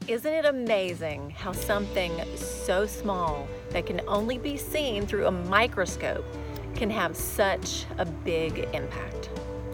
Isn't it amazing how something so small that can only be seen through a microscope can have such a big impact?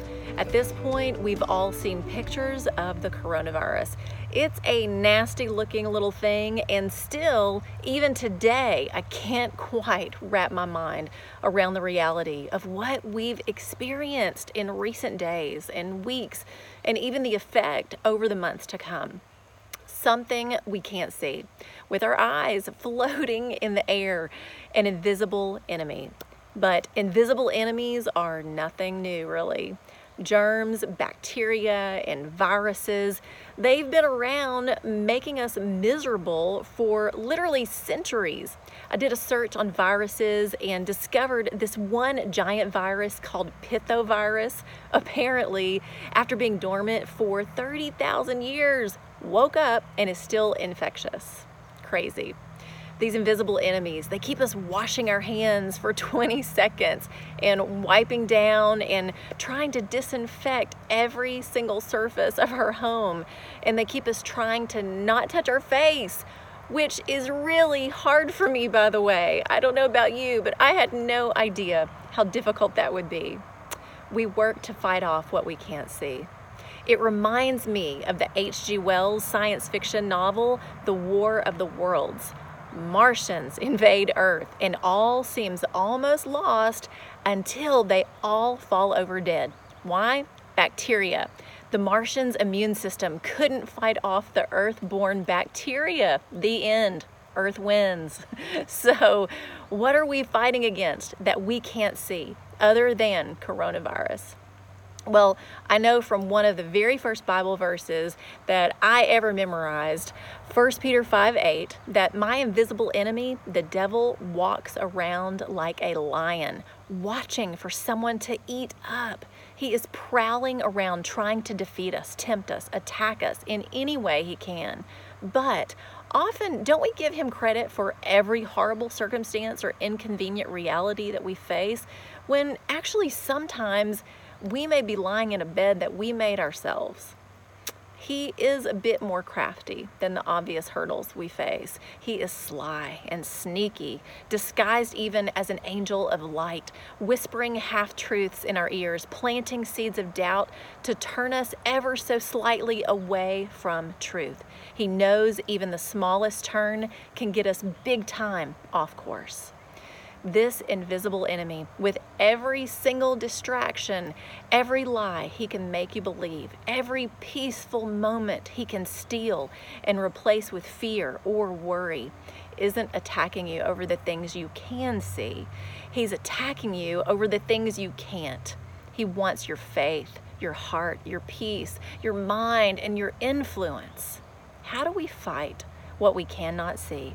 At this point, we've all seen pictures of the coronavirus. It's a nasty looking little thing, and still, even today, I can't quite wrap my mind around the reality of what we've experienced in recent days and weeks, and even the effect over the months to come. Something we can't see, with our eyes floating in the air, an invisible enemy. But invisible enemies are nothing new, really. Germs, bacteria, and viruses, they've been around making us miserable for literally centuries. I did a search on viruses and discovered this one giant virus called Pythovirus, apparently after being dormant for 30,000 years, woke up and is still infectious. Crazy. These invisible enemies, they keep us washing our hands for 20 seconds and wiping down and trying to disinfect every single surface of our home. And they keep us trying to not touch our face, which is really hard for me, by the way. I don't know about you, but I had no idea how difficult that would be. We work to fight off what we can't see. It reminds me of the H.G. Wells science fiction novel, The War of the Worlds. Martians invade Earth and all seems almost lost until they all fall over dead. Why? Bacteria. The Martians' immune system couldn't fight off the Earth-born bacteria. The end. Earth wins. So, what are we fighting against that we can't see other than coronavirus? Well, I know from one of the very first Bible verses that I ever memorized, 1 Peter 5:8, that my invisible enemy, the devil, walks around like a lion, watching for someone to eat up. He is prowling around trying to defeat us, tempt us, attack us in any way he can. But often, don't we give him credit for every horrible circumstance or inconvenient reality that we face, when actually sometimes we may be lying in a bed that we made ourselves? He is a bit more crafty than the obvious hurdles we face. He is sly and sneaky, disguised even as an angel of light, whispering half-truths in our ears, planting seeds of doubt to turn us ever so slightly away from truth. He knows even the smallest turn can get us big time off course. This invisible enemy, with every single distraction, every lie he can make you believe, every peaceful moment he can steal and replace with fear or worry, isn't attacking you over the things you can see. He's attacking you over the things you can't. He wants your faith, your heart, your peace, your mind, and your influence. How do we fight what we cannot see?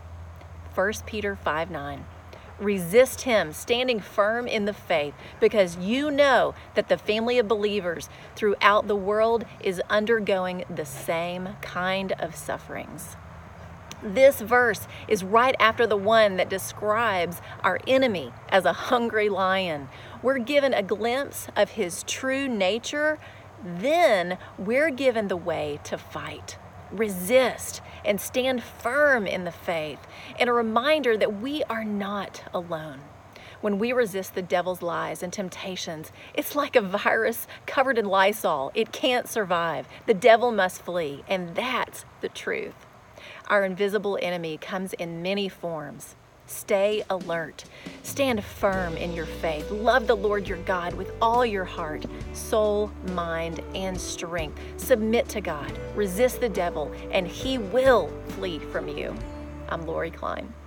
1 Peter 5:9. Resist him, standing firm in the faith, because you know that the family of believers throughout the world is undergoing the same kind of sufferings. This verse is right after the one that describes our enemy as a hungry lion. We're given a glimpse of his true nature, then we're given the way to fight. Resist and stand firm in the faith, and a reminder that we are not alone. When we resist the devil's lies and temptations, it's like a virus covered in Lysol. It can't survive. The devil must flee, and that's the truth. Our invisible enemy comes in many forms. Stay alert. Stand firm in your faith. Love the Lord your God with all your heart, soul, mind, and strength. Submit to God. Resist the devil, and he will flee from you. I'm Lori Klein.